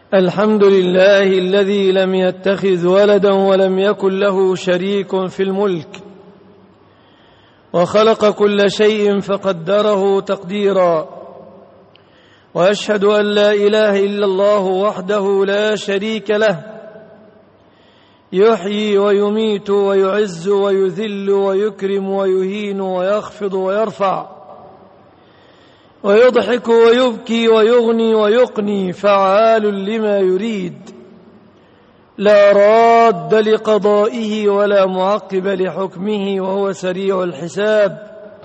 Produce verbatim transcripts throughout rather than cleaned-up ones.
الحمد لله الذي لم يتخذ ولدا ولم يكن له شريك في الملك وخلق كل شيء فقدره تقديرا، وأشهد أن لا إله إلا الله وحده لا شريك له، يحيي ويميت ويعز ويذل ويكرم ويهين ويخفض ويرفع ويضحك ويبكي ويغني ويقني، فعال لما يريد، لا راد لقضائه ولا معقب لحكمه، وهو سريع الحساب.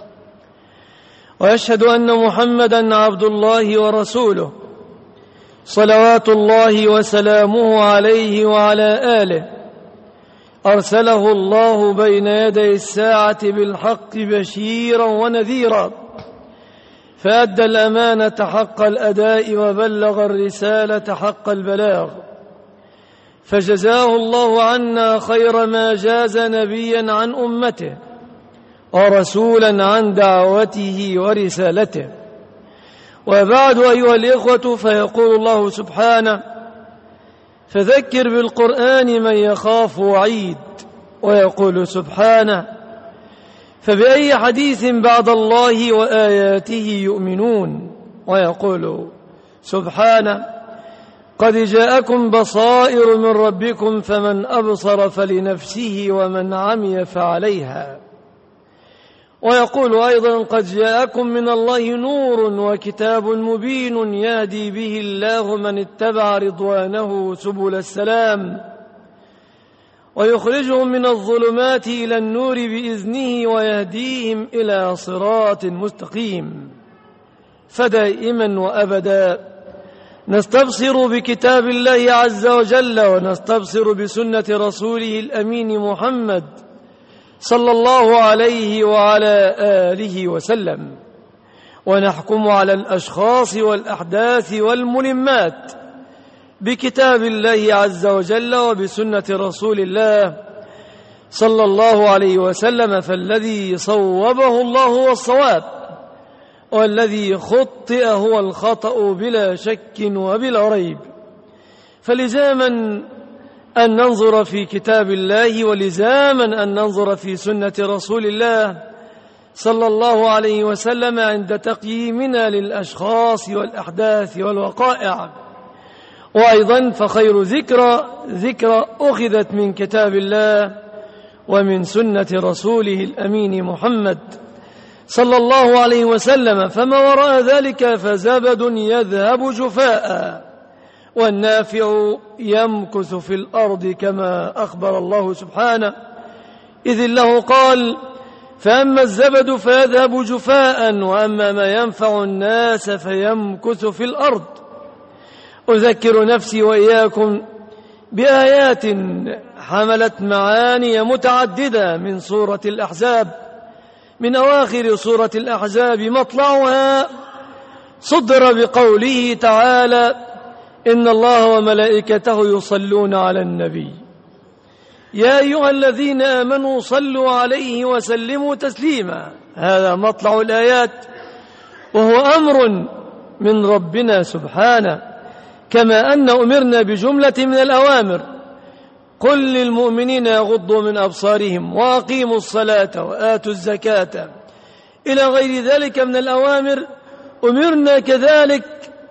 ويشهد أن محمدًا عبد الله ورسوله، صلوات الله وسلامه عليه وعلى آله، أرسله الله بين يدي الساعة بالحق بشيرًا ونذيرًا، فأدى الأمانة حق الأداء وبلغ الرسالة حق البلاغ، فجزاه الله عنا خير ما جاز نبيا عن أمته ورسولا عن دعوته ورسالته. وبعد أيها الإخوة، فيقول الله سبحانه: فذكر بالقرآن من يخاف وعيد. ويقول سبحانه: فبأي حديث بعد الله وآياته يؤمنون. ويقول سبحانه: قد جاءكم بصائر من ربكم فمن أبصر فلنفسه ومن عمي فعليها. ويقول أيضا: قد جاءكم من الله نور وكتاب مبين يهدي به الله من اتبع رضوانه سبل السلام، ويخرجهم من الظلمات إلى النور بإذنه ويهديهم إلى صراط مستقيم. فدائما وأبدا نستبصر بكتاب الله عز وجل، ونستبصر بسنة رسوله الأمين محمد صلى الله عليه وعلى آله وسلم، ونحكم على الأشخاص والأحداث والملمات بكتاب الله عز وجل وبسنة رسول الله صلى الله عليه وسلم. فالذي صوبه الله هو الصواب، والذي خطئ هو الخطأ بلا شك وبلا ريب. فلزاما أن ننظر في كتاب الله، ولزاما أن ننظر في سنة رسول الله صلى الله عليه وسلم عند تقييمنا للأشخاص والأحداث والوقائع. وأيضا فخير ذكرى ذكرى أخذت من كتاب الله ومن سنة رسوله الأمين محمد صلى الله عليه وسلم، فما وراء ذلك فزبد يذهب جفاء، والنافع يمكث في الأرض، كما أخبر الله سبحانه، إذ الله قال: فأما الزبد فيذهب جفاء وأما ما ينفع الناس فيمكث في الأرض. أذكر نفسي وإياكم بآيات حملت معاني متعددة من سورة الأحزاب، من أواخر سورة الأحزاب مطلعها صدر بقوله تعالى: إن الله وملائكته يصلون على النبي يا أيها الذين آمنوا صلوا عليه وسلموا تسليما. هذا مطلع الآيات، وهو أمر من ربنا سبحانه، كما أن أمرنا بجملة من الأوامر: قل للمؤمنين يغضوا من أبصارهم وأقيموا الصلاة وآتوا الزكاة، إلى غير ذلك من الأوامر. أمرنا كذلك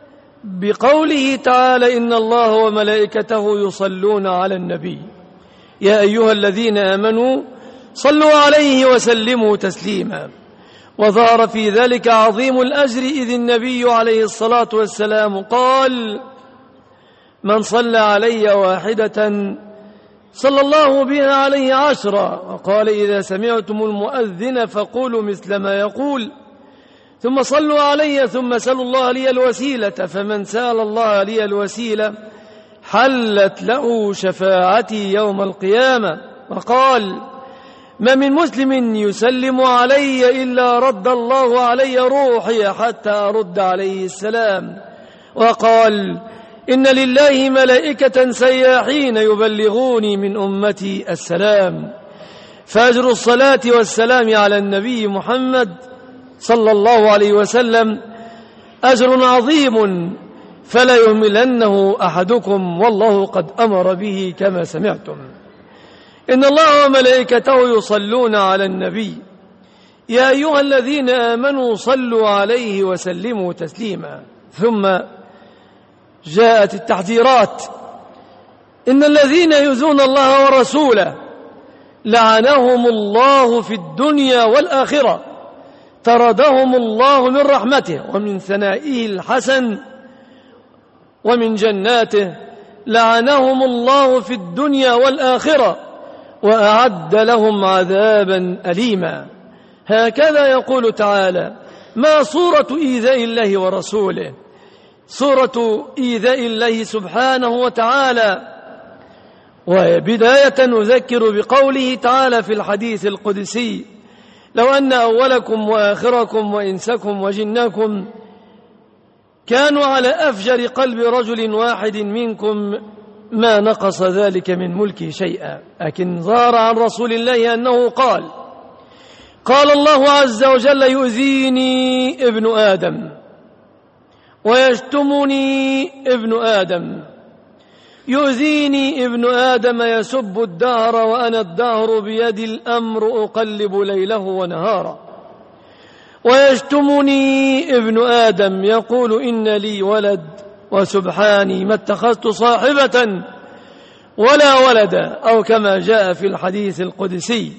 بقوله تعالى: إن الله وملائكته يصلون على النبي يا أيها الذين آمنوا صلوا عليه وسلموا تسليما. وظهر في ذلك عظيم الأجر، إذ النبي عليه الصلاة والسلام قال: من صلى علي واحدة صلى الله بها عليه عشرا. وقال: إذا سمعتم المؤذن فقولوا مثل ما يقول، ثم صلوا علي ثم سلوا الله لي الوسيلة، فمن سأل الله لي الوسيلة حلت له شفاعتي يوم القيامة. وقال: ما من مسلم يسلم علي إلا رد الله علي روحي حتى أرد عليه السلام. وقال: إن لله ملائكة سياحين يبلغوني من أمتي السلام. فأجر الصلاة والسلام على النبي محمد صلى الله عليه وسلم أجر عظيم، فلا يهملنه أحدكم والله قد أمر به كما سمعتم. إن الله وملائكته يصلون على النبي يا أيها الذين آمنوا صلوا عليه وسلموا تسليما. ثم جاءت التحذيرات: إن الذين يؤذون الله ورسوله لعنهم الله في الدنيا والآخرة، طردهم الله من رحمته ومن ثنائه الحسن ومن جناته، لعنهم الله في الدنيا والآخرة وأعد لهم عذابا أليما. هكذا يقول تعالى. ما صورة إيذاء الله ورسوله؟ صورة إيذاء الله سبحانه وتعالى، وبداية نذكر بقوله تعالى في الحديث القدسي: لو أن أولكم وآخركم وإنسكم وجنكم كانوا على أفجر قلب رجل واحد منكم ما نقص ذلك من ملكه شيئا. لكن ظهر عن رسول الله أنه قال قال الله عز وجل: يؤذيني ابن آدم ويشتمني ابن آدم، يؤذيني ابن آدم يسب الدهر وأنا الدهر بيدي الأمر أقلب ليله ونهاره، ويشتمني ابن آدم يقول إن لي ولد وسبحاني ما اتخذت صاحبة ولا ولدا، أو كما جاء في الحديث القدسي.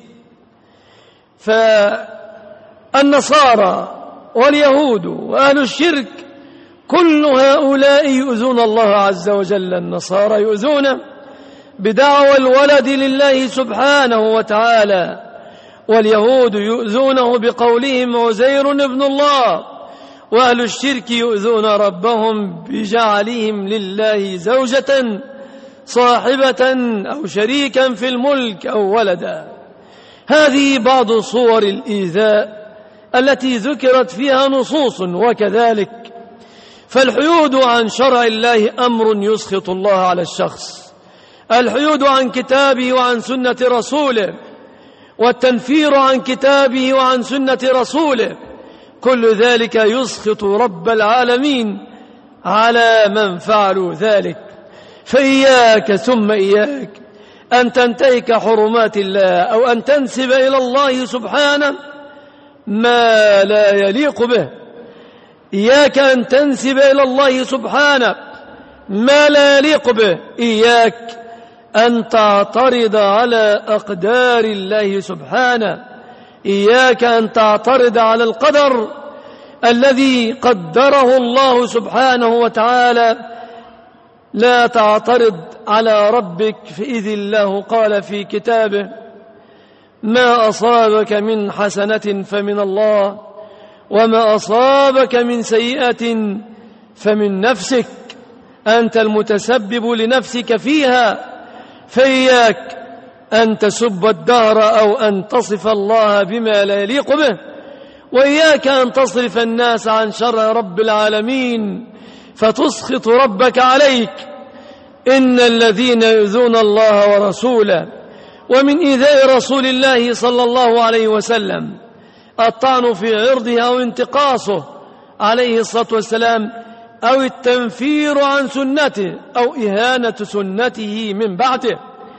فالنصارى واليهود وأهل الشرك كل هؤلاء يؤذون الله عز وجل. النصارى يؤذون بدعوى الولد لله سبحانه وتعالى، واليهود يؤذونه بقولهم عزير ابن الله، وأهل الشرك يؤذون ربهم بجعلهم لله زوجة صاحبة أو شريكا في الملك أو ولدا. هذه بعض صور الإيذاء التي ذكرت فيها نصوص. وكذلك فالحيود عن شرع الله أمر يسخط الله على الشخص، الحيود عن كتابه وعن سنة رسوله، والتنفير عن كتابه وعن سنة رسوله، كل ذلك يسخط رب العالمين على من فعلوا ذلك. فإياك ثم إياك أن تنتهك حرمات الله أو أن تنسب إلى الله سبحانه ما لا يليق به. إياك أن تنسب إلى الله سبحانه ما لا يليق به. إياك أن تعترض على أقدار الله سبحانه. إياك أن تعترض على القدر الذي قدره الله سبحانه وتعالى. لا تعترض على ربك، فإذ الله قال في كتابه: ما أصابك من حسنة فمن الله وما أصابك من سيئة فمن نفسك، أنت المتسبب لنفسك فيها. فإياك أن تسب الدهر أو أن تصف الله بما لا يليق به، وإياك أن تصرف الناس عن شرع رب العالمين فتسخط ربك عليك. إن الذين يؤذون الله ورسوله، ومن إيذاء رسول الله صلى الله عليه وسلم الطعن في عرضه أو انتقاصه عليه الصلاة والسلام، أو التنفير عن سنته، أو إهانة سنته من بعده.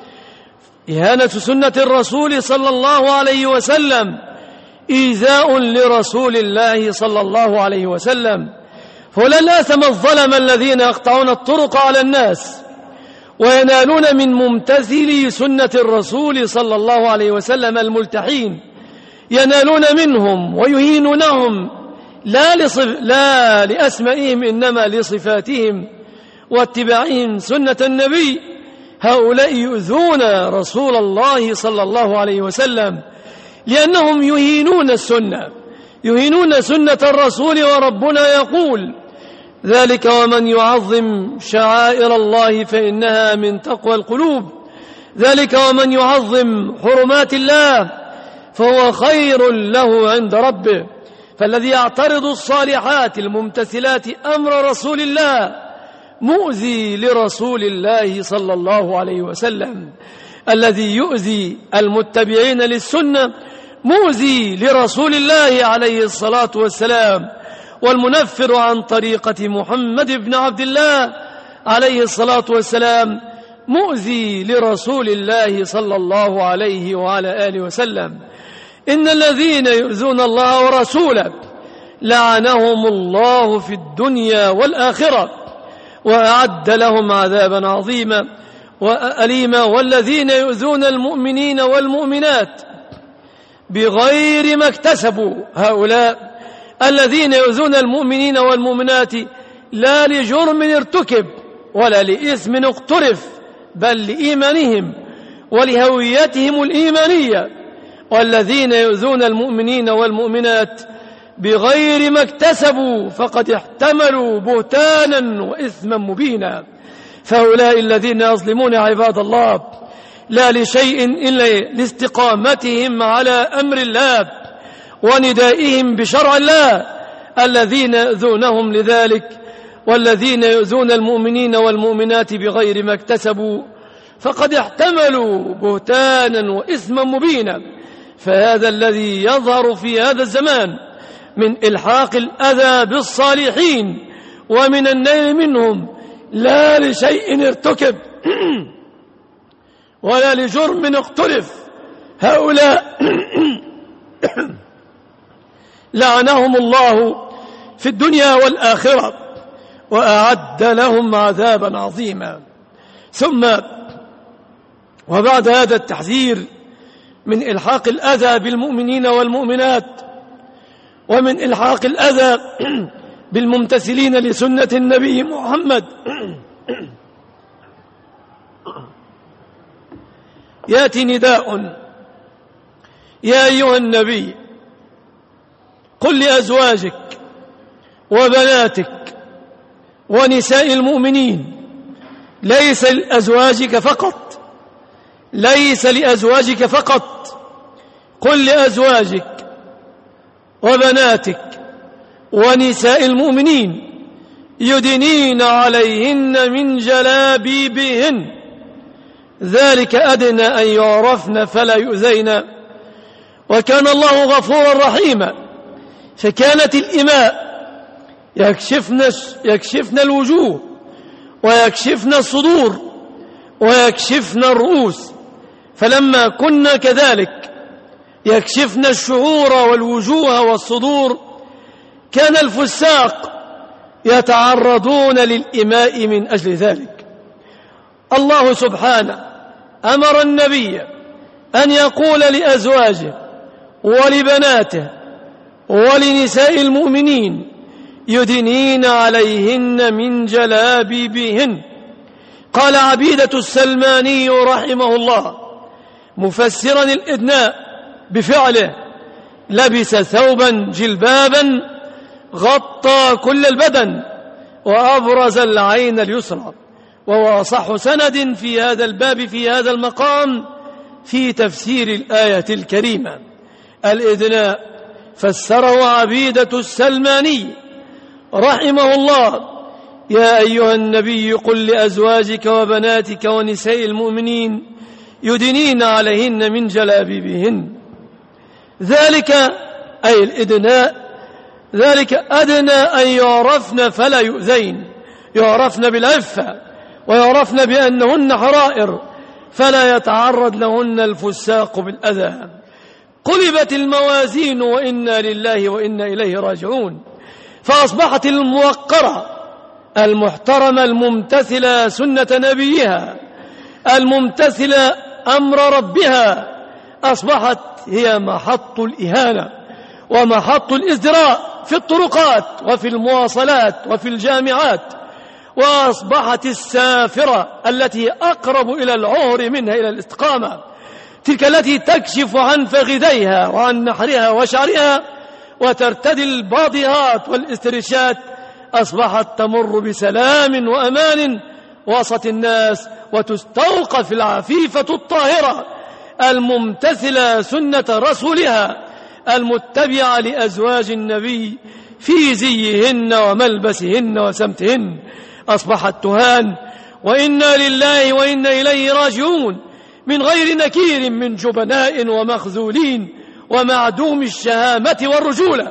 إهانة سنة الرسول صلى الله عليه وسلم إيذاء لرسول الله صلى الله عليه وسلم. فلن آثم الظلم الذين يقطعون الطرق على الناس وينالون من ممتثلي سنة الرسول صلى الله عليه وسلم الملتحين، ينالون منهم ويهينونهم لا, لصف لا لأسمائهم إنما لصفاتهم واتباعهم سنة النبي. هؤلاء يؤذون رسول الله صلى الله عليه وسلم لأنهم يهينون السنة، يهينون سنة الرسول. وربنا يقول: ذلك ومن يعظم شعائر الله فإنها من تقوى القلوب، ذلك ومن يعظم حرمات الله فهو خير له عند ربه. فالذي يعترض الصالحات الممتثلات أمر رسول الله مؤذي لرسول الله صلى الله عليه وسلم. الذي يؤذي المتبعين للسنة مؤذي لرسول الله عليه الصلاة والسلام. والمنفر عن طريقة محمد بن عبد الله عليه الصلاة والسلام مؤذي لرسول الله صلى الله عليه وعلى آله وسلم. إن الذين يؤذون الله ورسوله لعنهم الله في الدنيا والآخرة وأعد لهم عذابا عظيما وأليما. والذين يؤذون المؤمنين والمؤمنات بغير ما اكتسبوا، هؤلاء الذين يؤذون المؤمنين والمؤمنات لا لجرم ارتكب ولا لإثم اقترف، بل لإيمانهم ولهويتهم الإيمانية. والذين يؤذون المؤمنين والمؤمنات بغير ما اكتسبوا فقد احتملوا بهتانا وإثما مبينا. فهؤلاء الذين يظلمون عباد الله لا لشيء إلا لاستقامتهم على أمر الله وندائهم بشرع الله الذين يؤذونهم لذلك. والذين يؤذون المؤمنين والمؤمنات بغير ما اكتسبوا فقد احتملوا بهتانا وإثما مبينا. فهذا الذي يظهر في هذا الزمان من إلحاق الأذى بالصالحين ومن النيل منهم لا لشيء ارتكب ولا لجرم اقترف، هؤلاء لعنهم الله في الدنيا والآخرة وأعد لهم عذابا عظيما. ثم وبعد هذا التحذير من إلحاق الأذى بالمؤمنين والمؤمنات ومن إلحاق الأذى بالممتثلين لسنة النبي محمد يأتي نداء: يا أيها النبي قل لأزواجك وبناتك ونساء المؤمنين، ليس لأزواجك فقط ليس لأزواجك فقط قل لأزواجك وبناتك ونساء المؤمنين يدنين عليهن من جلابيبهن، ذلك أدنى أن يعرفن فلا يؤذين، وكان الله غفورا رحيما. فكانت الإماء يكشفن, يكشفن الوجوه ويكشفن الصدور ويكشفن الرؤوس، فلما كنا كذلك يكشفن الشعور والوجوه والصدور كان الفساق يتعرضون للإماء من أجل ذلك. الله سبحانه أمر النبي أن يقول لأزواجه ولبناته ولنساء المؤمنين يدنين عليهن من جلابيبهن. قال عبيدة السلماني رحمه الله مفسرا الإدناء بفعله: لبس ثوبا جلبابا غطى كل البدن وأبرز العين اليسرى. وهو أصح سند في هذا الباب في هذا المقام في تفسير الآية الكريمة. الإدناء فسره عبيدة السلماني رحمه الله: يا أيها النبي قل لأزواجك وبناتك ونساء المؤمنين يدنين عليهن من جلابيبهن، ذلك أي الإدناء ذلك أدنى أن يعرفن فلا يؤذين، يعرفن بالعفة ويعرفن بأنهن حرائر فلا يتعرض لهن الفساق بالأذى. قلبت الموازين وإنا لله وإنا إليه راجعون، فأصبحت الموقرة المحترمة الممتثلة سنة نبيها الممتثلة أمر ربها أصبحت هي محط الإهانة ومحط الإزدراء في الطرقات وفي المواصلات وفي الجامعات، وأصبحت السافرة التي أقرب إلى العهر منها إلى الاستقامة، تلك التي تكشف عن فخذيها وعن نحرها وشعرها وترتدي الباضيات والاسترشات، أصبحت تمر بسلام وأمان وسط الناس وتستوقف العفيفة الطاهرة الممتثلة سنة رسولها المتبعة لأزواج النبي في زيهن وملبسهن وسمتهن، أصبحت تهان وإنا لله وإنا إليه راجعون من غير نكير من جبناء ومخذولين ومعدوم الشهامة والرجولة.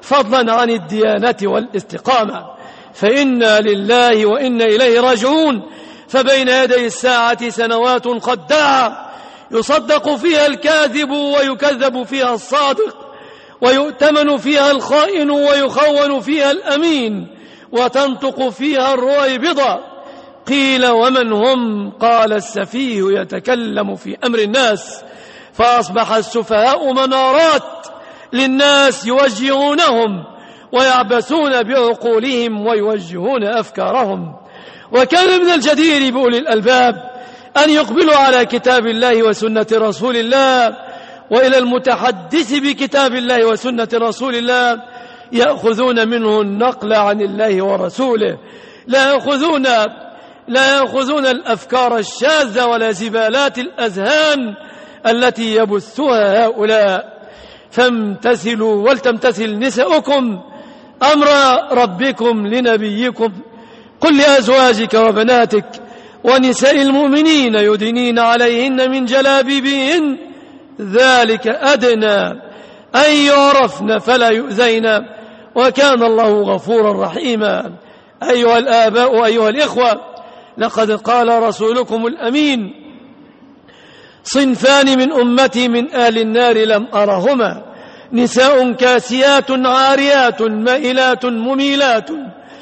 فضلا عن الديانة والاستقامة. فإنا لله وإنا إليه راجعون. فبين يدي الساعة سنوات خداعة يصدق فيها الكاذب ويكذب فيها الصادق، ويؤتمن فيها الخائن ويخون فيها الأمين، وتنطق فيها الرويبضة. قيل ومن هم؟ قال السفيه يتكلم في أمر الناس. فأصبح السفهاء منارات للناس يوجهونهم ويعبثون بعقولهم ويوجهون أفكارهم. وكان من الجدير بأولي الألباب أن يقبلوا على كتاب الله وسنة رسول الله، وإلى المتحدث بكتاب الله وسنة رسول الله يأخذون منه النقل عن الله ورسوله، لا يأخذون لا يأخذون الأفكار الشاذة ولا زبالات الأذهان التي يبثها هؤلاء. فامتثلوا ولتمتثل نساؤكم أمر ربكم لنبيكم. قل لأزواجك وبناتك ونساء المؤمنين يدنين عليهن من جلابيبهن ذلك أدنى أن يعرفن فلا يؤذين وكان الله غفورا رحيما. أيها الآباء أيها الإخوة، لقد قال رسولكم الأمين: صنفان من أمتي من أهل النار لم أرهما، نساء كاسيات عاريات مائلات مميلات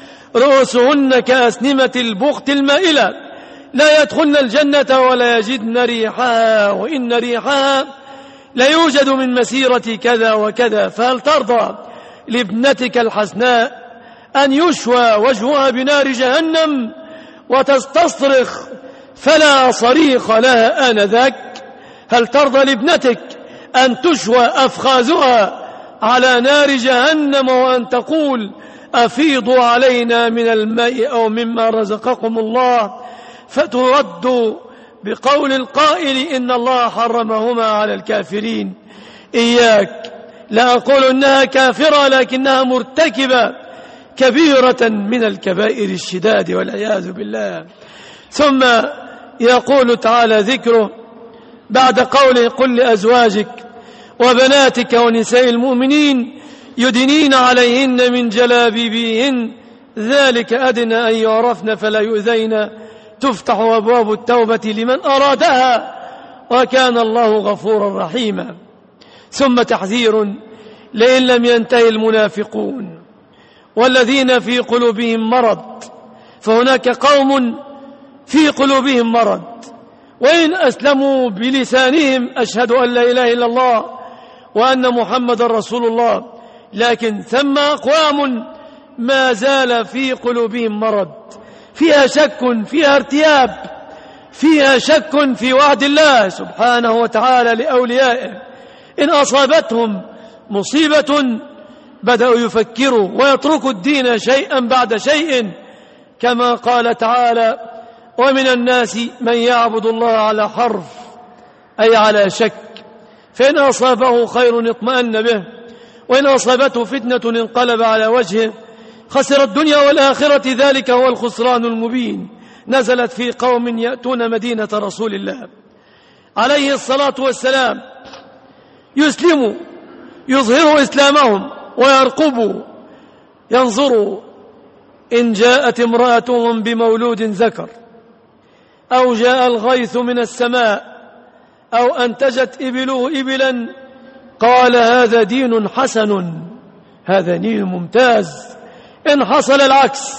رؤوسهن كأسنمة البخت المائلة، لا يدخلن الجنة ولا يجدن ريحها، وإن ريحها لا يوجد من مسيرة كذا وكذا. فهل ترضى لابنتك الحسناء أن يشوى وجهها بنار جهنم وتستصرخ فلا صريخ لها آنذاك؟ هل ترضى لابنتك أن تشوى أفخاذها على نار جهنم وأن تقول أفيضوا علينا من الماء أو مما رزقكم الله، فترد بقول القائل إن الله حرمهما على الكافرين؟ إياك، لا أقول إنها كافرة، لكنها مرتكبة كبيرة من الكبائر الشداد والعياذ بالله. ثم يقول تعالى ذكره بعد قوله: قل لأزواجك وبناتك ونساء المؤمنين يدنين عليهن من جلابيبهن ذلك أدنى أن يعرفن فلا يؤذين، تفتح أبواب التوبة لمن أرادها وكان الله غفورا رحيما. ثم تحذير: لئن لم ينتهي المنافقون والذين في قلوبهم مرض، فهناك قوم في قلوبهم مرض وإن أسلموا بلسانهم أشهد أن لا إله إلا الله وأن محمد رسول الله، لكن ثم أقوام ما زال في قلوبهم مرض، فيها شك، فيها ارتياب، فيها شك في وعد الله سبحانه وتعالى لأوليائه. إن أصابتهم مصيبة بدأوا يفكروا ويتركوا الدين شيئا بعد شيء، كما قال تعالى: ومن الناس من يعبد الله على حرف، أي على شك، فإن أصابه خير اطمأن به وإن أصابته فتنة انقلب على وجهه خسر الدنيا والآخرة ذلك هو الخسران المبين. نزلت في قوم يأتون مدينة رسول الله عليه الصلاة والسلام يسلموا يظهروا إسلامهم ويرقبوا ينظروا إن جاءت امرأتهم بمولود ذكر أو جاء الغيث من السماء أو أنتجت إبله إبلا قال هذا دين حسن، هذا دين ممتاز. إن حصل العكس،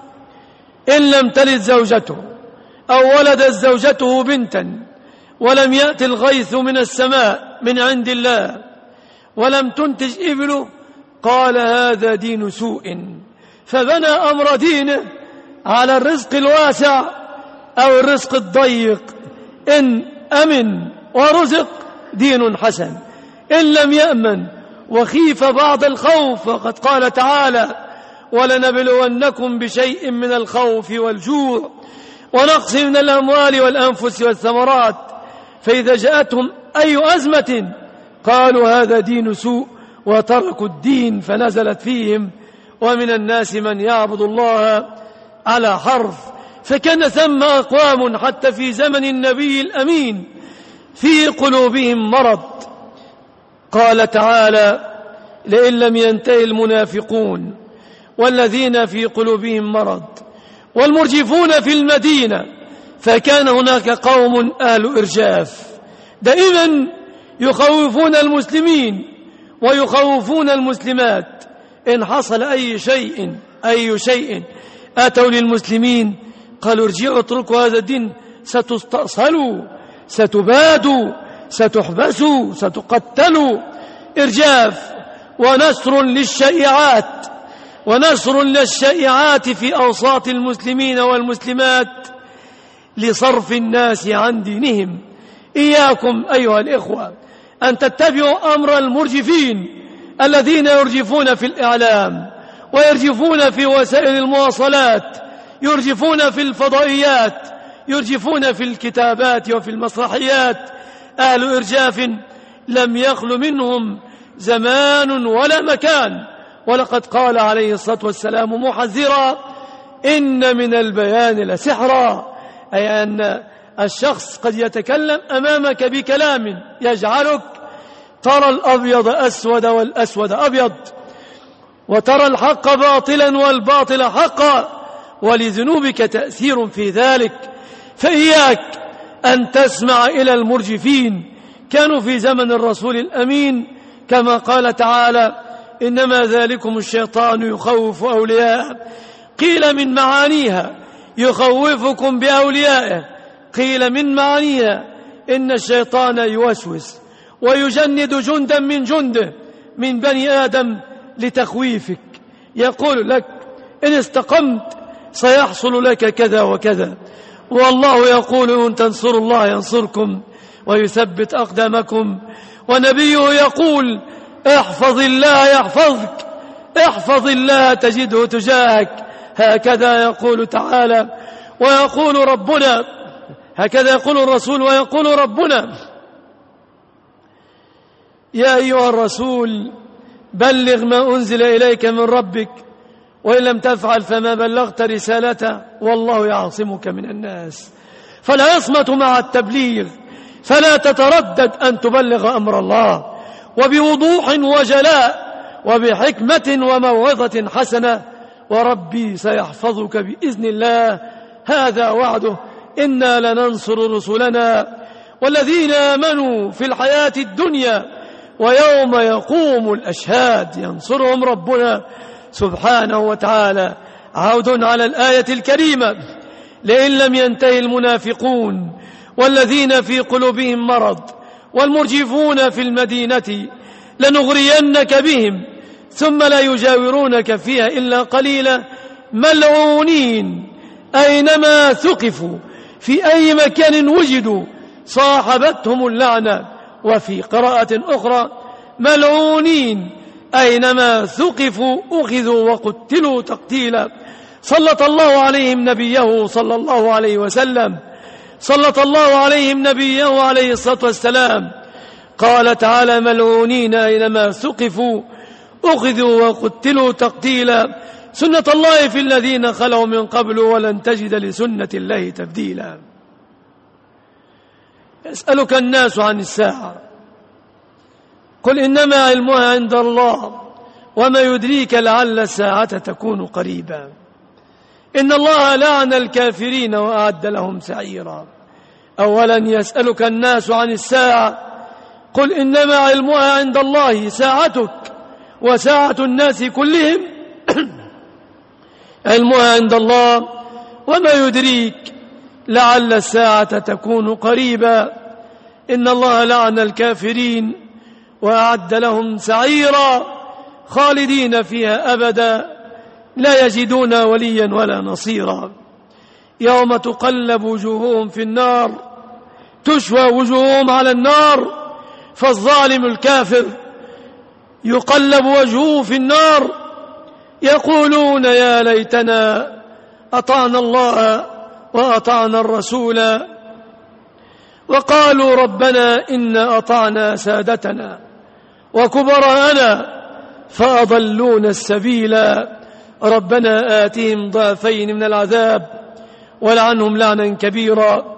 إن لم تلد زوجته أو ولدت زوجته بنتا ولم يأت الغيث من السماء من عند الله ولم تنتج إبله قال هذا دين سوء. فبنى أمر دينه على الرزق الواسع أو الرزق الضيق. إن أمن ورزق دين حسن، إن لم يأمن وخيف بعض الخوف، وقد قال تعالى: ولنبلونكم بشيء من الخوف والجوع ونقص من الأموال والأنفس والثمرات، فإذا جاءتهم أي أزمة قالوا هذا دين سوء وتركوا الدين، فنزلت فيهم: ومن الناس من يعبد الله على حرف. فكان ثم أقوام حتى في زمن النبي الأمين في قلوبهم مرض. قال تعالى: لئن لم ينتهي المنافقون والذين في قلوبهم مرض والمرجفون في المدينة، فكان هناك قوم أهل إرجاف دائما يخوفون المسلمين ويخوفون المسلمات. إن حصل أي شيء أي شيء أتوا للمسلمين قالوا ارجعوا اتركوا هذا الدين، ستستأصلوا، ستبادوا، ستحبسوا، ستقتلوا. إرجاف ونشر للشائعات ونشر للشائعات في أوساط المسلمين والمسلمات لصرف الناس عن دينهم. إياكم أيها الإخوة أن تتبعوا أمر المرجفين الذين يرجفون في الإعلام ويرجفون في وسائل المواصلات، يرجفون في الفضائيات، يرجفون في الكتابات وفي المسرحيات. أهل إرجاف لم يخل منهم زمان ولا مكان، ولقد قال عليه الصلاة والسلام محذرا: إن من البيان لسحرا، أي أن الشخص قد يتكلم أمامك بكلام يجعلك ترى الأبيض أسود والأسود أبيض، وترى الحق باطلا والباطل حقا، ولذنوبك تأثير في ذلك. فإياك أن تسمع إلى المرجفين. كانوا في زمن الرسول الأمين كما قال تعالى: إنما ذلكم الشيطان يخوف أولياءه. قيل من معانيها يخوفكم بأوليائه، قيل من معانيها إن الشيطان يوسوس ويجند جندا من جنده من بني آدم لتخويفك، يقول لك إن استقمت سيحصل لك كذا وكذا، والله يقول إن تنصروا الله ينصركم ويثبت أقدامكم، ونبيه يقول: احفظ الله يحفظك، احفظ الله تجده تجاهك. هكذا يقول تعالى ويقول ربنا، هكذا يقول الرسول ويقول ربنا: يا أيها الرسول بلغ ما أنزل إليك من ربك وإن لم تفعل فما بلغت رسالته والله يعصمك من الناس. فلا يصمت مع التبليغ، فلا تتردد أن تبلغ أمر الله وبوضوح وجلاء وبحكمة وموعظة حسنة، وربي سيحفظك بإذن الله، هذا وعده. إنا لننصر رسلنا والذين آمنوا في الحياة الدنيا ويوم يقوم الأشهاد ينصرهم ربنا سبحانه وتعالى. عود على الآية الكريمة: لئن لم ينتهي المنافقون والذين في قلوبهم مرض والمرجفون في المدينة لنغرينك بهم ثم لا يجاورونك فيها إلا قليلا ملعونين أينما ثقفوا في أي مكان وجدوا صاحبتهم اللعنة. وفي قراءة أخرى: ملعونين أينما ثقفوا أخذوا وقتلوا تقتيلا. سلط الله عليهم نبيه صلى الله عليه وسلم، سلط الله عليهم نبيه عليه الصلاة والسلام. قال تعالى: ملعونين أينما ثقفوا أخذوا وقتلوا تقتيلا. سنة الله في الذين خلوا من قبل ولن تجد لسنة الله تبديلا. يسألك الناس عن الساعة، قل إنما علمها عند الله وما يدريك لعل الساعة تكون قريبا. إن الله لعن الكافرين وأعد لهم سعيرا. أولا يسألك الناس عن الساعة، قل إنما علمها عند الله، ساعتك وساعة الناس كلهم علمها عند الله وما يدريك لعل الساعة تكون قريبا. إن الله لعن الكافرين وأعد لهم سعيرا خالدين فيها أبدا لا يجدون وليا ولا نصيرا. يوم تقلب وجوههم في النار تشوى وجوههم على النار، فالظالم الكافر يقلب وجهه في النار يقولون يا ليتنا أطعنا الله وأطعنا الرسول، وقالوا ربنا إنا أطعنا سادتنا وكبراءنا فأضلونا السبيل، ربنا آتهم ضعفين من العذاب ولعنهم لعنا كبيرا.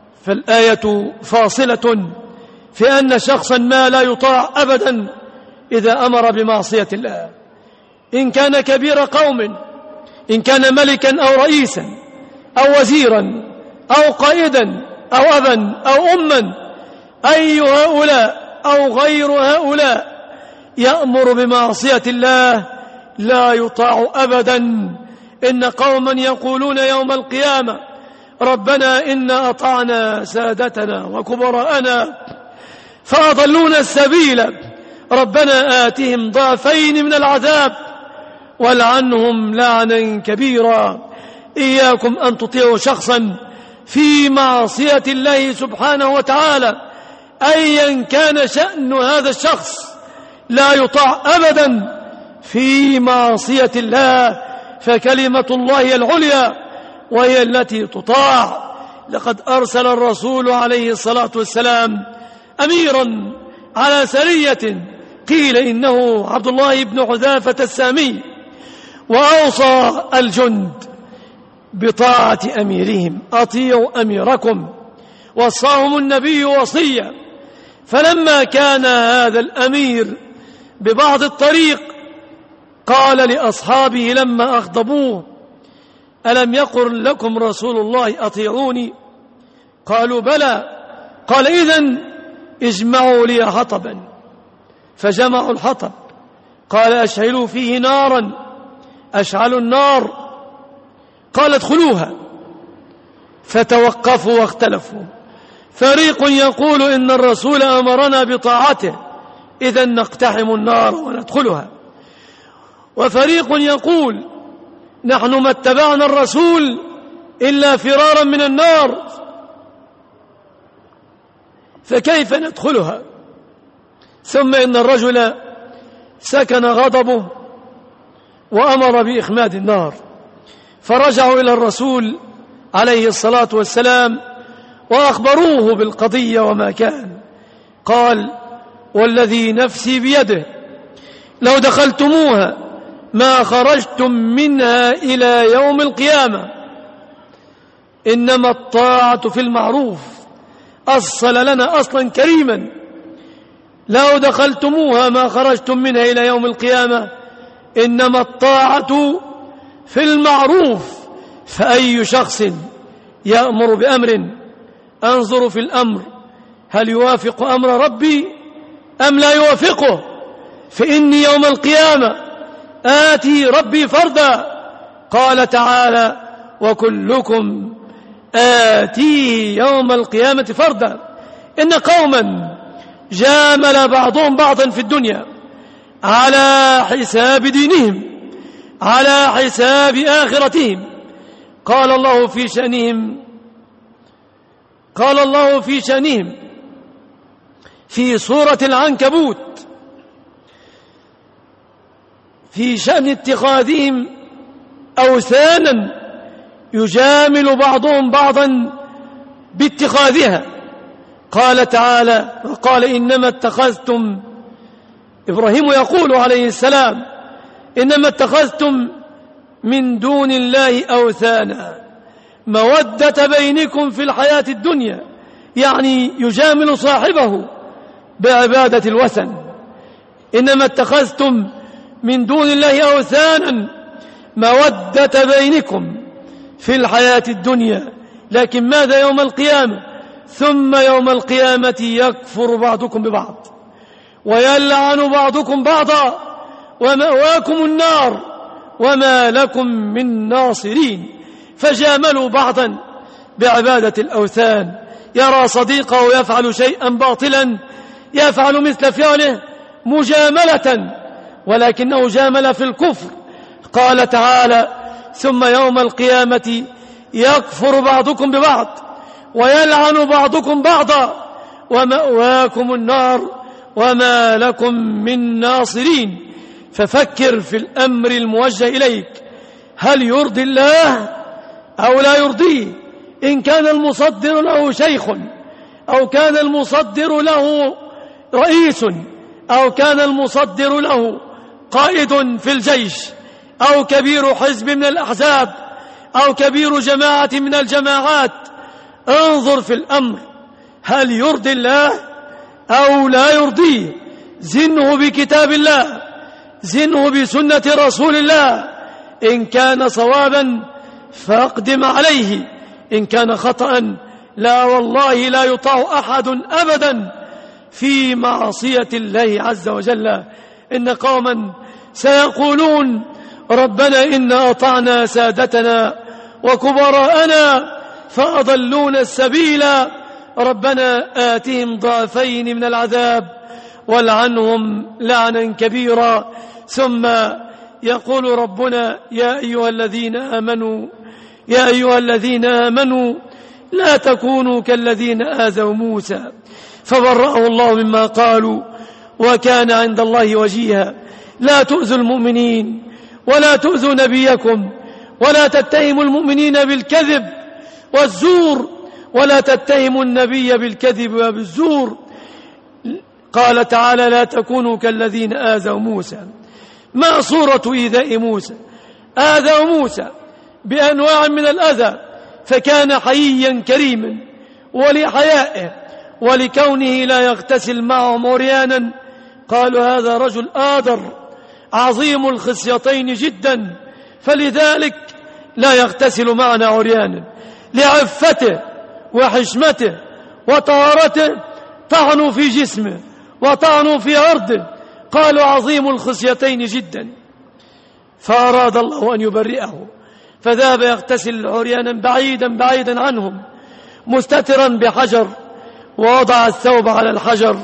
فالآية فاصلة في أن شخصا ما لا يطاع أبدا إذا أمر بمعصية الله، إن كان كبير قوم، إن كان ملكا أو رئيسا أو وزيرا أو قائدا أو أبا أو أما، أي هؤلاء أو غير هؤلاء يأمر بمعصية الله لا يطاع أبدا. إن قوما يقولون يوم القيامة ربنا إنا أطعنا سادتنا وكبراءنا فأضلونا السبيل ربنا آتهم ضعفين من العذاب والعنهم لعنا كبيرا. إياكم أن تطيعوا شخصا في معصية الله سبحانه وتعالى أيا كان شأن هذا الشخص، لا يطاع أبدا في معصية الله، فكلمة الله العليا وهي التي تطاع. لقد أرسل الرسول عليه الصلاة والسلام أميرا على سرية قيل إنه عبد الله بن حذافة السامي، وأوصى الجند بطاعة أميرهم، أطيعوا أميركم، وصاهم النبي وصية. فلما كان هذا الأمير ببعض الطريق قال لأصحابه لما أغضبوه ألم يقل لكم رسول الله أطيعوني؟ قالوا بلى. قال إذن اجمعوا لي حطبا، فجمعوا الحطب. قال أشعلوا فيه نارا، أشعلوا النار. قال ادخلوها، فتوقفوا واختلفوا، فريق يقول إن الرسول أمرنا بطاعته إذن نقتحم النار وندخلها، وفريق يقول نحن ما اتبعنا الرسول إلا فرارا من النار فكيف ندخلها؟ ثم إن الرجل سكن غضبه وأمر بإخماد النار، فرجعوا إلى الرسول عليه الصلاة والسلام وأخبروه بالقضية وما كان. قال والذي نفسي بيده لو دخلتموها ما خرجتم منها إلى يوم القيامة، إنما الطاعة في المعروف. أصل لنا أصلا كريما، لو دخلتموها ما خرجتم منها إلى يوم القيامة، إنما الطاعة في المعروف. فأي شخص يأمر بأمر أنظر في الأمر هل يوافق أمر ربي أم لا يوافقه، فإني يوم القيامة آتي ربي فردا. قال تعالى وكلكم آتيه يوم القيامة فردا. إن قوما جامل بعضهم بعضا في الدنيا على حساب دينهم، على حساب آخرتهم. قال الله في شأنهم قال الله في شأنهم في سورة العنكبوت في شأن اتخاذهم أوثانا يجامل بعضهم بعضا باتخاذها. قال تعالى وقال إنما اتخذتم، إبراهيم يقول عليه السلام إنما اتخذتم من دون الله أوثانا مودة بينكم في الحياة الدنيا، يعني يجامل صاحبه بعبادة الوثن. إنما اتخذتم من دون الله أوثانا مودة بينكم في الحياة الدنيا، لكن ماذا يوم القيامة؟ ثم يوم القيامة يكفر بعضكم ببعض ويلعن بعضكم بعضا ومأواكم النار وما لكم من ناصرين. فجاملوا بعضا بعبادة الأوثان، يرى صديقه يفعل شيئا باطلا يفعل مثل فعله مجاملة، ولكنه جامل في الكفر. قال تعالى ثم يوم القيامة يكفر بعضكم ببعض ويلعن بعضكم بعضا ومأواكم النار وما لكم من ناصرين. ففكر في الأمر الموجه إليك، هل يرضي الله أو لا يرضيه؟ إن كان المصدر له شيخ أو كان المصدر له رئيس أو كان المصدر له قائد في الجيش أو كبير حزب من الأحزاب أو كبير جماعة من الجماعات، انظر في الأمر هل يرضي الله أو لا يرضيه. زنه بكتاب الله، زنه بسنة رسول الله، إن كان صوابا فاقدم عليه، إن كان خطأ لا والله لا يطاع أحد أبدا في معصية الله عز وجل. إن قوما سيقولون ربنا إنا أطعنا سادتنا وكبراءنا فأضلون السبيل، ربنا آتهم ضعفين من العذاب والعنهم لعنا كبيرا. ثم يقول ربنا يا أيها الذين آمنوا يا أيها الذين آمنوا لا تكونوا كالذين آذوا موسى فبرأه الله مما قالوا وكان عند الله وجيها. لا تؤذوا المؤمنين ولا تؤذوا نبيكم ولا تتهموا المؤمنين بالكذب والزور ولا تتهموا النبي بالكذب وبالزور. قال تعالى لا تكونوا كالذين آذوا موسى. ما صورة إيذاء موسى؟ آذوا موسى بأنواع من الأذى، فكان حييا كريما، ولحيائه ولكونه لا يغتسل معهم عريانا قالوا هذا رجل آدر عظيم الخصيتين جدا، فلذلك لا يغتسل معنا عريانا. لعفته وحشمته وطهارته طعنوا في جسمه وطعنوا في عرضه، قالوا عظيم الخصيتين جدا، فأراد الله أن يبرئه فذهب يغتسل عريانا بعيدا بعيدا عنهم مستترا بحجر، ووضع الثوب على الحجر.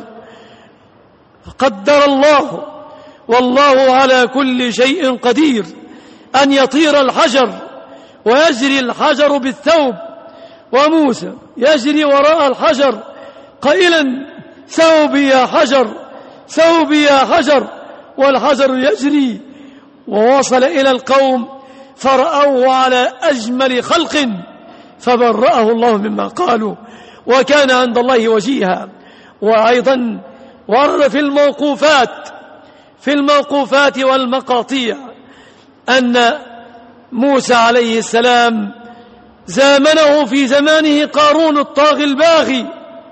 قدر الله والله على كل شيء قدير أن يطير الحجر ويجري الحجر بالثوب، وموسى يجري وراء الحجر قائلا ثوبي يا حجر ثوبي يا حجر، والحجر يجري. ووصل إلى القوم فرأوه على أجمل خلق فبرأه الله مما قالوا وكان عند الله وجيها. وأيضا ورد في الموقوفات في الموقوفات والمقاطيع أن موسى عليه السلام زامنه في زمانه قارون الطاغي الباغي،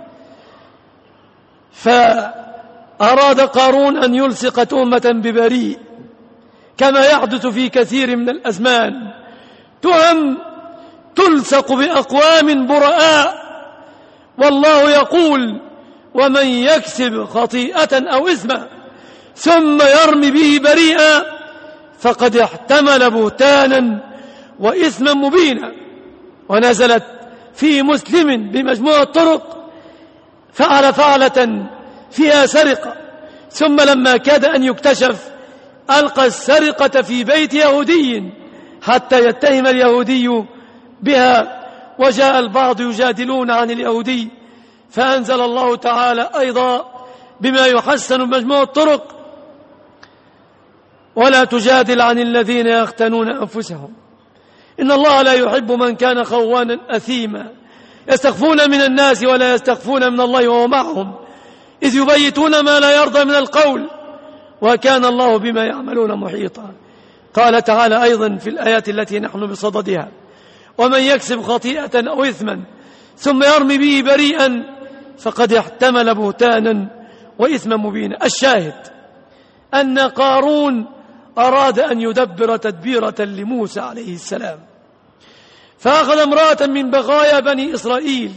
فأراد قارون أن يلصق تهمة ببريء كما يحدث في كثير من الأزمان، تهم تلصق بأقوام براء، والله يقول ومن يكسب خطيئة أو إثما ثم يرمي به بريئا فقد احتمل بهتانا وإثما مبينا. ونزلت في مسلم بمجموع الطرق فعل فعلة فيها سرقة، ثم لما كاد أن يكتشف ألقى السرقة في بيت يهودي حتى يتهم اليهودي بها، وجاء البعض يجادلون عن اليهودي فأنزل الله تعالى أيضا بما يحسن مجموع الطرق ولا تجادل عن الذين يختنون أنفسهم إن الله لا يحب من كان خوانا أثيما يستخفون من الناس ولا يستخفون من الله وهو معهم إذ يبيتون ما لا يرضى من القول وكان الله بما يعملون محيطا. قال تعالى أيضا في الآيات التي نحن بصددها ومن يكسب خطيئة أو إثما ثم يرمي به بريئا فقد احتمل بهتانا وإثما مبينا. الشاهد أن قارون أراد أن يدبر تدبيرة لموسى عليه السلام، فأخذ امرأة من بغايا بني إسرائيل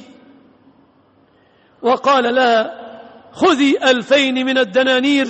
وقال لها خذي ألفين من الدنانير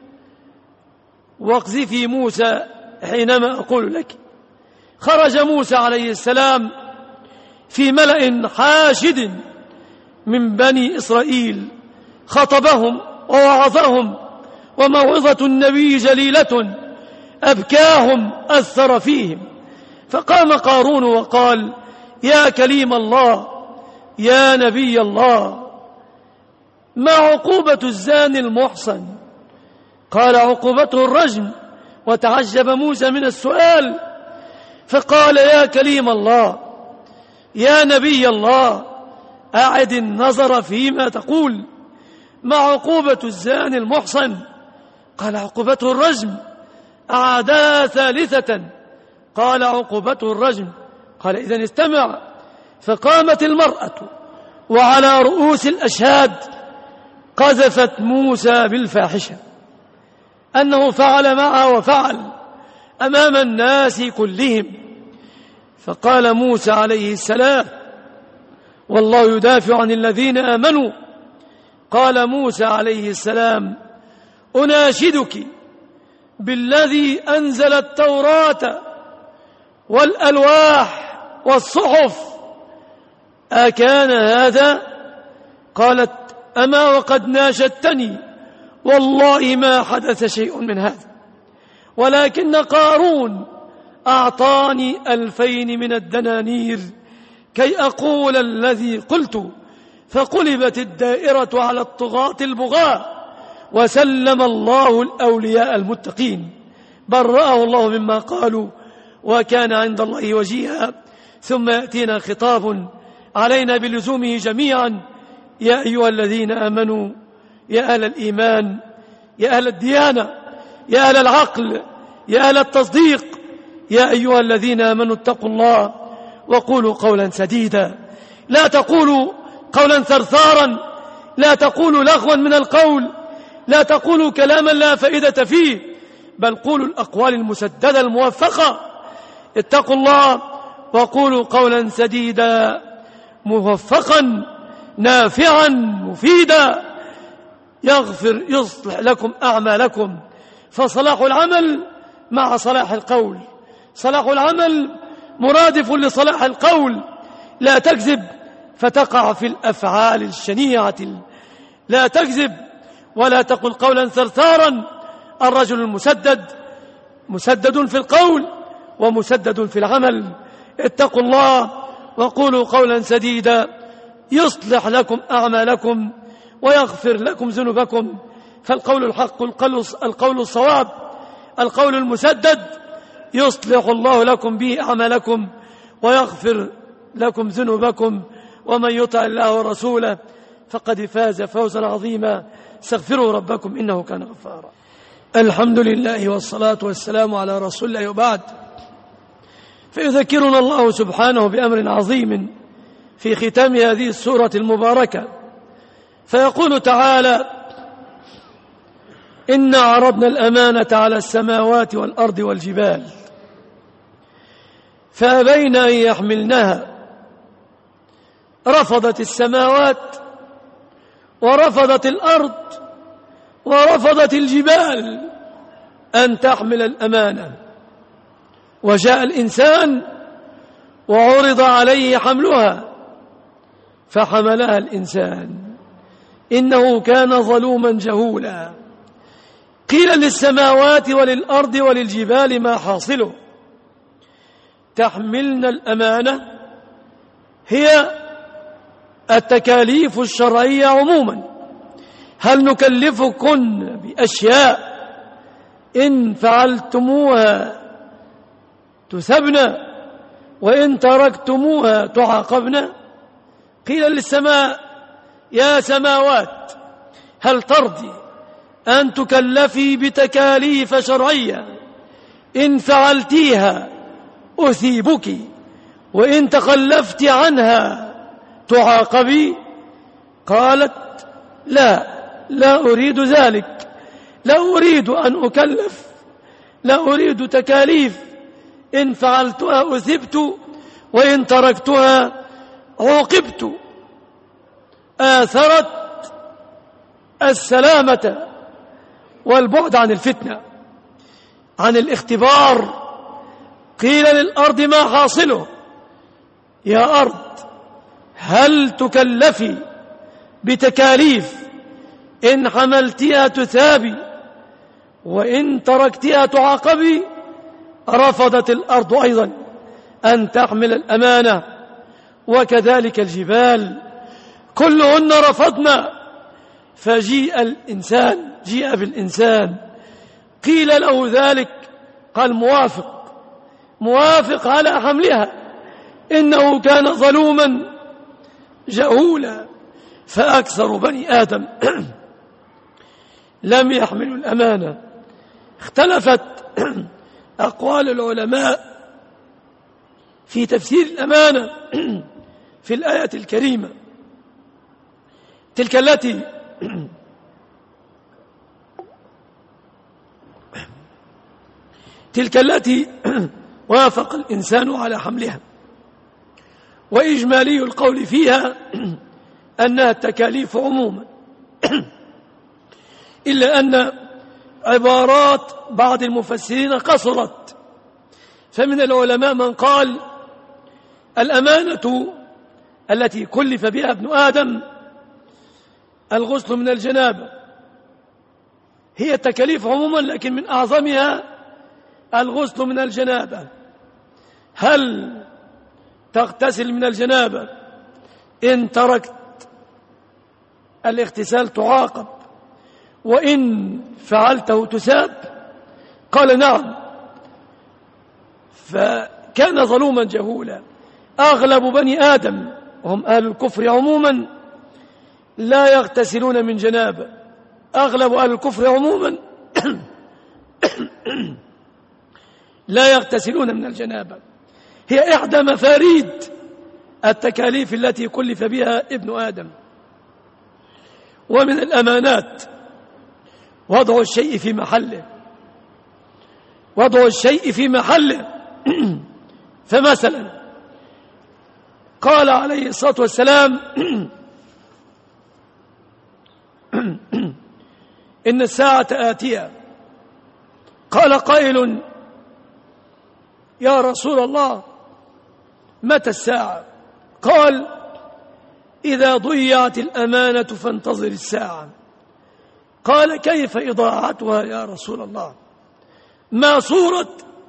واقذفي موسى حينما أقول لك. خرج موسى عليه السلام في ملأ حاشد من بني إسرائيل خطبهم ووعظهم، وموعظة النبي جليلة أبكاهم أثر فيهم. فقام قارون وقال يا كليم الله يا نبي الله ما عقوبة الزاني المحصن؟ قال عقوبته الرجم. وتعجب موسى من السؤال فقال يا كليم الله يا نبي الله أعد النظر فيما تقول، ما عقوبة الزاني المحصن؟ قال عقوبته الرجم. أعادها ثالثة قال عقوبته الرجم. قال إذن استمع. فقامت المرأة وعلى رؤوس الأشهاد قذفت موسى بالفاحشة أنه فعل معها وفعل أمام الناس كلهم. فقال موسى عليه السلام، والله يدافع عن الذين آمنوا، قال موسى عليه السلام: أناشدك بالذي أنزل التوراة والألواح والصحف، أكان هذا؟ قالت: أما وقد ناشدتني والله ما حدث شيء من هذا، ولكن قارون أعطاني ألفين من الدنانير كي أقول الذي قلت، فقلبت الدائرة على الطغاة البغاة، وسلم الله الأولياء المتقين، برأه الله مما قالوا وكان عند الله وجيها. ثم يأتينا خطاب علينا بلزومه جميعا: يا أيها الذين آمنوا، يا أهل الإيمان، يا أهل الديانة، يا أهل العقل، يا أهل التصديق، يا أيها الذين آمنوا اتقوا الله وقولوا قولا سديدا. لا تقولوا قولا ثرثارا، لا تقولوا لغوا من القول، لا تقولوا كلاما لا فائدة فيه، بل قولوا الأقوال المسددة الموفقة. اتقوا الله وقولوا قولا سديدا موفقا نافعا مفيدا يغفر يصلح لكم أعمالكم. فصلاح العمل مع صلاح القول، صلاح العمل مرادف لصلاح القول. لا تكذب فتقع في الأفعال الشنيعة، لا تكذب ولا تقل قولا ثرثارا. الرجل المسدد مسدد في القول ومسدد في العمل. اتقوا الله وقولوا قولا سديدا يصلح لكم أعمالكم ويغفر لكم ذنوبكم. فالقول الحق، القول الصواب، القول المسدد يصلح الله لكم به أعمالكم ويغفر لكم ذنوبكم. ومن يطع الله ورسوله فقد فاز فوزا عظيما. استغفروا ربكم إنه كان غفارا. الحمد لله والصلاة والسلام على رسول الله، وبعد، فيذكرنا الله سبحانه بأمر عظيم في ختام هذه السورة المباركة، فيقول تعالى: إنا عرضنا الأمانة على السماوات والأرض والجبال فأبين أن يحملنها. رفضت السماوات ورفضت الأرض ورفضت الجبال أن تحمل الأمانة، وجاء الإنسان وعرض عليه حملها فحملها الإنسان، إنه كان ظلوما جهولا. قيل للسماوات وللأرض وللجبال: ما حاصله؟ تحملن الأمانة هي التكاليف الشرعية عموما. هل نكلفكن بأشياء إن فعلتموها تثبن وإن تركتموها تعاقبن؟ قيل للسماء: يا سماوات، هل ترضي أن تكلفي بتكاليف شرعية إن فعلتيها أثيبك وإن تخلفت عنها تعاقبي؟ قالت: لا لا أريد ذلك، لا أريد أن أكلف، لا أريد تكاليف إن فعلتها أثبت وإن تركتها عوقبت. آثرت السلامة والبعد عن الفتنة، عن الاختبار. قيل للأرض: ما حاصله؟ يا أرض، هل تكلفي بتكاليف إن حملتها تثابي وإن تركتها تعاقبي؟ رفضت الأرض أيضا أن تحمل الأمانة، وكذلك الجبال، كلهن رفضنا. فجيء الإنسان، جيء بالإنسان، قيل له ذلك، قال: موافق موافق على حملها، إنه كان ظلوما جهولا. فأكثر بني آدم لم يحملوا الأمانة. اختلفت أقوال العلماء في تفسير الأمانة في الآية الكريمة، تلك التي تلك التي وافق الإنسان على حملها، وإجمالي القول فيها أنها التكاليف عموما، إلا أن عبارات بعض المفسرين قصرت. فمن العلماء من قال الأمانة التي كلف بها ابن آدم الغسل من الجنابة هي التكاليف عموما، لكن من أعظمها الغسل من الجنابة. هل تغتسل من الجنابة؟ إن تركت الاغتسال تعاقب، وإن فعلته تساب. قال نعم. فكان ظلوما جهولا. أغلب بني آدم وهم أهل الكفر عموما لا يغتسلون من جنابة. أغلب أهل الكفر عموما لا يغتسلون من الجنابة. هي إحدى مفاريد التكاليف التي كلف بها ابن آدم. ومن الأمانات وضع الشيء في محله، وضع الشيء في محله. فمثلا قال عليه الصلاة والسلام إن الساعة آتية. قال قائل يا رسول الله متى الساعة؟ قال إذا ضيعت الأمانة فانتظر الساعة. قال كيف إضاعتها يا رسول الله؟ ما صورة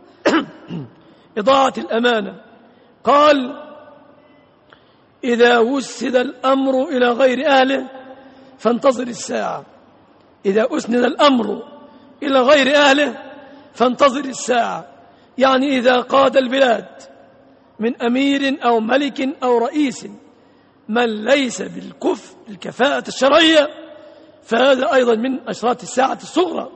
إضاعة الأمانة؟ قال إذا وسد الأمر إلى غير أهله فانتظر الساعة. إذا أسند الأمر إلى غير أهله فانتظر الساعة، يعني إذا قاد البلاد من أمير أو ملك أو رئيس من ليس بالكفء الكفاءة الشرعية فهذا أيضا من أشراط الساعة الصغرى.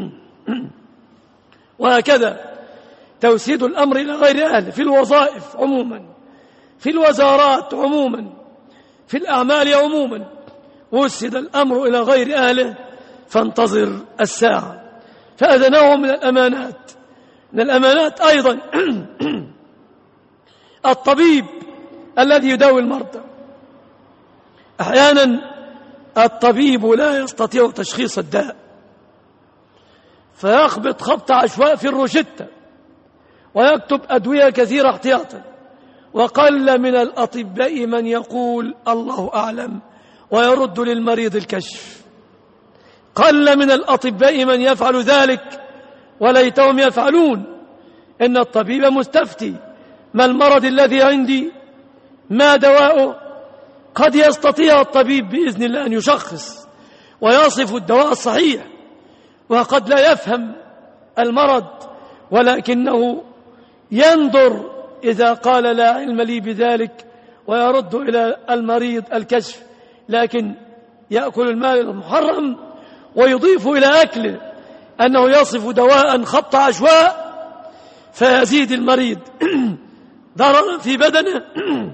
وهكذا توسيد الأمر إلى غير أهله في الوظائف عموما، في الوزارات عموما، في الأعمال عموما، وسد الأمر إلى غير أهله فانتظر الساعة. فهذا نوع من الأمانات. من الأمانات أيضا الطبيب الذي يداوي المرضى. أحيانا الطبيب لا يستطيع تشخيص الداء فيخبط خبط عشواء في الروشتة ويكتب أدوية كثيرة احتياطا، وقل من الأطباء من يقول الله أعلم ويرد للمريض الكشف. قل من الأطباء من يفعل ذلك وليتهم يفعلون. إن الطبيب مستفتي، ما المرض الذي عندي؟ ما دواؤه؟ قد يستطيع الطبيب بإذن الله أن يشخص ويصف الدواء الصحيح، وقد لا يفهم المرض ولكنه ينظر إذا قال لا علم لي بذلك ويرد إلى المريض الكشف، لكن يأكل المال المحرم ويضيف إلى أكله أنه يصف دواء خبط عشواء فيزيد المريض ضررا في بدنه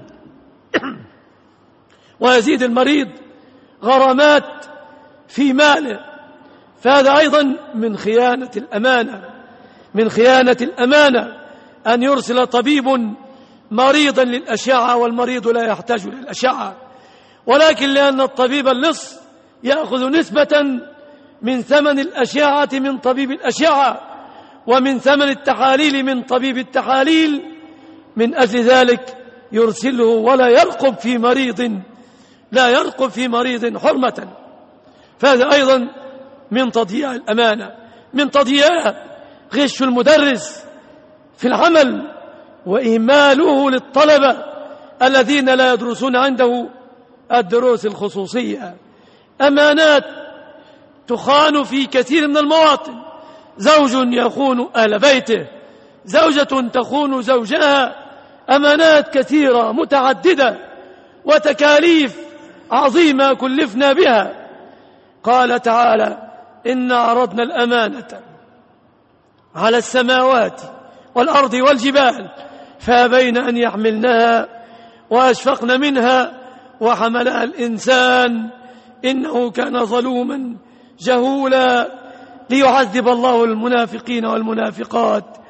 ويزيد المريض غرامات في ماله. فهذا أيضا من خيانة الأمانة. من خيانة الأمانة أن يرسل طبيب مريضا للأشعة والمريض لا يحتاج للأشعة، ولكن لأن الطبيب اللص يأخذ نسبة من ثمن الأشعة من طبيب الأشعة ومن ثمن التحاليل من طبيب التحاليل، من أجل ذلك يرسله ولا يرقب في مريض لا يرقب في مريض حرمة. فهذا أيضا من تضييع الأمانة. من تضييع غش المدرس في العمل وإهماله للطلبة الذين لا يدرسون عنده الدروس الخصوصية. أمانات تخان في كثير من المواطن. زوج يخون أهل بيته، زوجة تخون زوجها. أمانات كثيرة متعددة وتكاليف عظيمة كلفنا بها. قال تعالى إنا عرضنا الأمانة على السماوات والأرض والجبال فأبين أن يحملنها وأشفقن منها وحملها الإنسان إنه كان ظلوما جهولا ليعذب الله المنافقين والمنافقات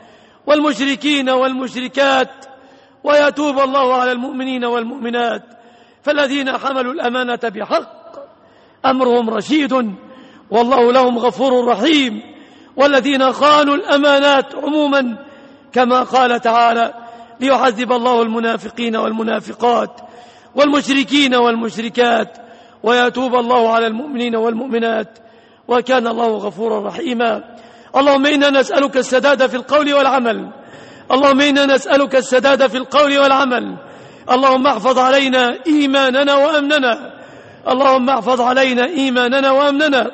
والمشركين والمشركات، ويتوب الله على المؤمنين والمؤمنات. فالذين حملوا الأمانة بحق أمرهم رشيد، والله لهم غفور رحيم. والذين خانوا الأمانات عموما كما قال تعالى: ليعذب الله المنافقين والمنافقات والمشركين والمشركات ويتوب الله على المؤمنين والمؤمنات، وكان الله غفورا رحيما. اللهم إنا نسألك السداد في القول والعمل، اللهم إنا نسألك السداد في القول والعمل. اللهم احفظ علينا إيماننا وأمننا، اللهم احفظ علينا إيماننا وأمننا.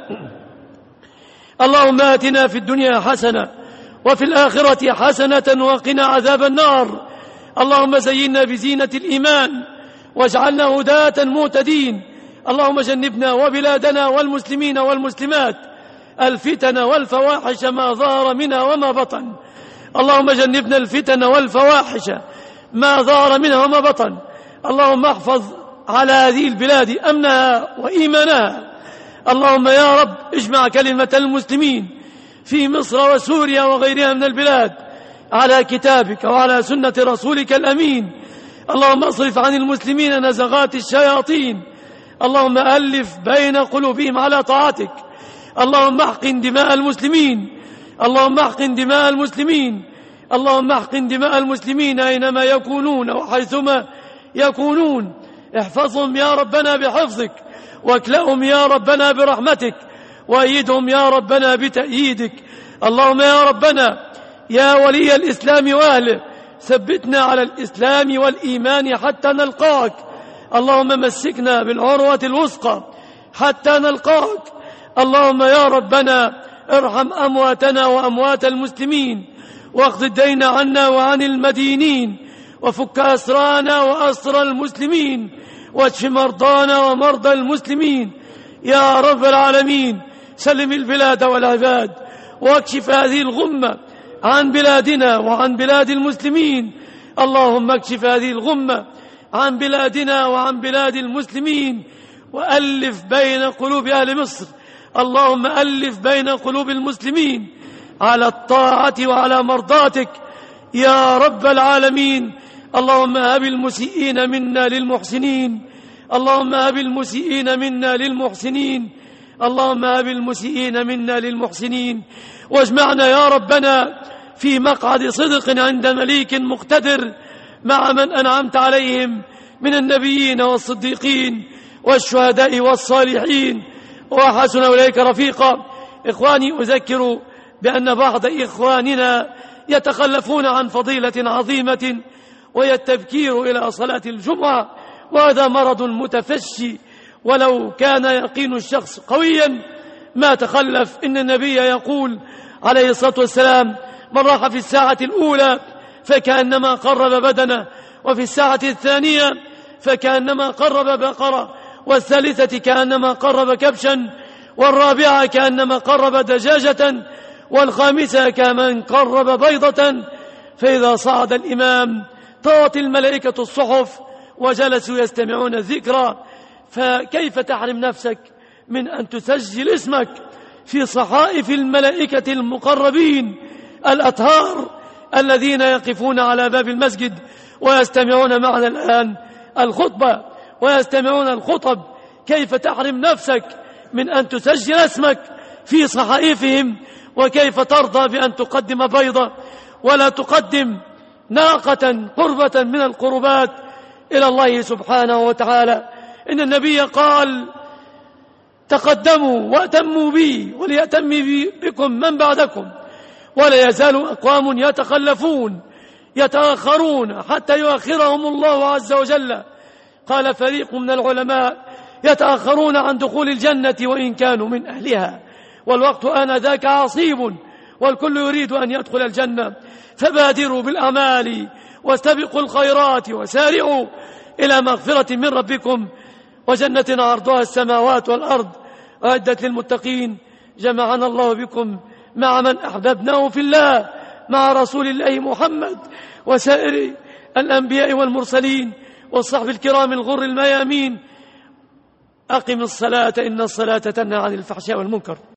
اللهم آتنا في الدنيا حسنة وفي الآخرة حسنة وقنا عذاب النار. اللهم زينا بزينة الإيمان واجعلنا هداة مهتدين. اللهم جنبنا وبلادنا والمسلمين والمسلمات الفتن والفواحش ما ظهر منها وما بطن. اللهم جنبنا الفتن والفواحش ما ظهر منها وما بطن. اللهم احفظ على هذه البلاد أمنها وإيمانها. اللهم يا رب اجمع كلمة المسلمين في مصر وسوريا وغيرها من البلاد على كتابك وعلى سنة رسولك الأمين. اللهم اصرف عن المسلمين نزغات الشياطين. اللهم ألف بين قلوبهم على طاعتك. اللهم احقن دماء المسلمين، اللهم احقن دماء المسلمين، اللهم احقن دماء المسلمين أينما يكونون وحيثما يكونون. احفظهم يا ربنا بحفظك، واكلأهم يا ربنا برحمتك، وأيدهم يا ربنا بتأييدك. اللهم يا ربنا يا ولي الإسلام وأهله ثبتنا على الإسلام والإيمان حتى نلقاك. اللهم مسكنا بالعروة الوثقى حتى نلقاك. اللهم يا ربنا ارحم أمواتنا وأموات المسلمين، واقض الدين عنا وعن المدينين، وفك أسرانا وأسر المسلمين، واشف مرضانا ومرضى المسلمين يا رب العالمين. سلم البلاد والعباد، واكشف هذه الغمة عن بلادنا وعن بلاد المسلمين. اللهم اكشف هذه الغمة عن بلادنا وعن بلاد المسلمين، وألف بين قلوب أهل مصر. اللهم ألف بين قلوب المسلمين على الطاعة وعلى مرضاتك يا رب العالمين. اللهم هب المسيئين منا للمحسنين، اللهم هب المسيئين منا للمحسنين، اللهم هب المسيئين منا للمحسنين. واجمعنا يا ربنا في مقعد صدق عند مليك مقتدر مع من أنعمت عليهم من النبيين والصديقين والشهداء والصالحين، وحسن أولئك رفيقا. إخواني، أذكر بأن بعض إخواننا يتخلفون عن فضيلة عظيمة وهي التبكير إلى صلاة الجمعة، وهذا مرض متفشي، ولو كان يقين الشخص قويا ما تخلف. إن النبي يقول عليه الصلاة والسلام: من راح في الساعة الأولى فكأنما قرب بدنه، وفي الساعة الثانية فكأنما قرب بقرة، والثالثة كأنما قرب كبشا، والرابعة كأنما قرب دجاجة، والخامسة كمن قرب بيضة. فإذا صعد الإمام طوت الملائكة الصحف وجلسوا يستمعون الذكرى. فكيف تحرم نفسك من أن تسجل اسمك في صحائف الملائكة المقربين الأطهار الذين يقفون على باب المسجد ويستمعون معنا الآن الخطبة ويستمعون الخطب؟ كيف تحرم نفسك من أن تسجل اسمك في صحائفهم؟ وكيف ترضى بأن تقدم بيضة ولا تقدم ناقة قربة من القربات إلى الله سبحانه وتعالى؟ إن النبي قال: تقدموا وأتموا بي وليأتم بي بكم من بعدكم، ولا يزال أقوام يتخلفون يتأخرون حتى يؤخرهم الله عز وجل. قال فريق من العلماء: يتأخرون عن دخول الجنة وإن كانوا من أهلها، والوقت آنذاك عصيب والكل يريد أن يدخل الجنة. فبادروا بالأعمال واستبقوا الخيرات وسارعوا إلى مغفرة من ربكم وجنة عرضها السماوات والأرض أعدت للمتقين. جمعنا الله بكم مع من أحببناه في الله، مع رسول الله محمد وسائر الأنبياء والمرسلين والصحب الكرام الغر الميامين. أقم الصلاة إن الصلاة تنهى عن الفحشاء والمنكر.